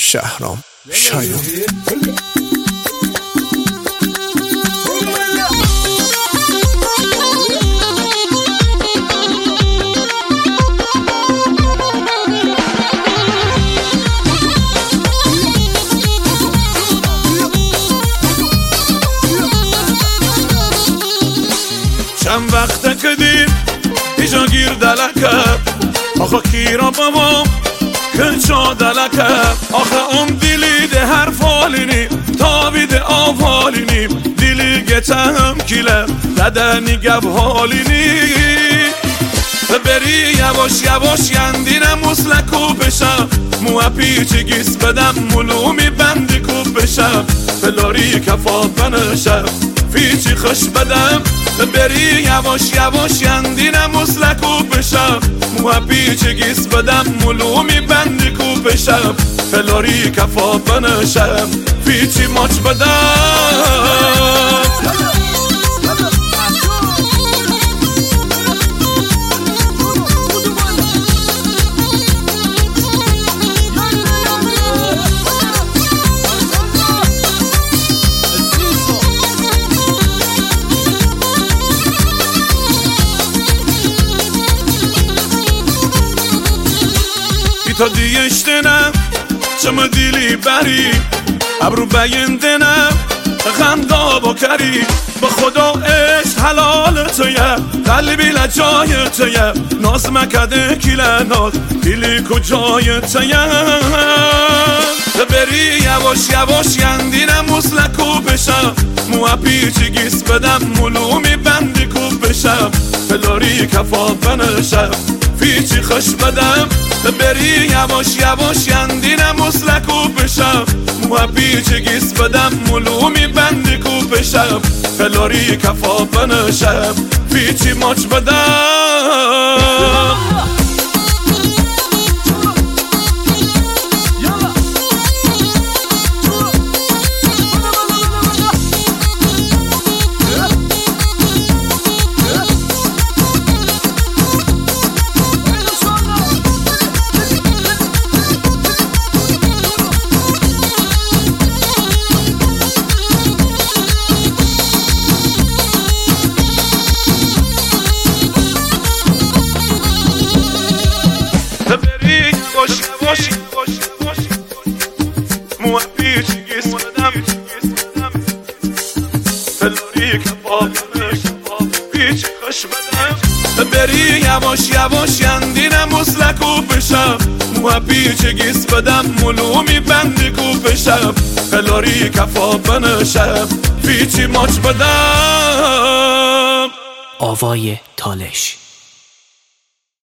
شهرام شایان. چند وقته که دیم ایجا گیر دلکه آخه کیرا بابام که چا دلکه آخه دیلی ده هر فالینی تابیده آفالینی دیلی گتم کیله بدنی گب حالینی بری یواش یواش یندینم مسلکو بشم موه پیچی گیس بدم ملومی بندی کوب بشم فلاری کفات بنشم فیچی خوش بدم بری یواش یواش یندینم مسلکو بشم موه پیچی گیس بدم ملومی بندی کوب بشم فلاری کفات بنشم فیچی ماچ بدم. تا دیشتنم چما دیلی بری ابرو بیندنم غندا با کری به خدا عشق حلال تویه قلبی لجای تویه ناز مکده کیله ناز دیلی کجای تویه بری یواش یواش یندینم مسلکو بشم موه پیچی گیس بدم ملومی بندی کوب بشم فلاری کفات بنشم فیچی خوش بدم بری یواش یواش یندینم مسلکو بشم موه پیچی گیس بدم ملومی بندی کوب بشم فلاری کفات بنشم فیچی ماچ بدم. بری باش باش موه پیچی گیس بدم فلاری کفات پیچی خوش بدم بری یواش یواش یندینم مسلکو بشم موه پیچی گیس بدم ملومی بندی کوب بشم فلاری کفات بنشم فیچی ماچ بدم. آوای تالش.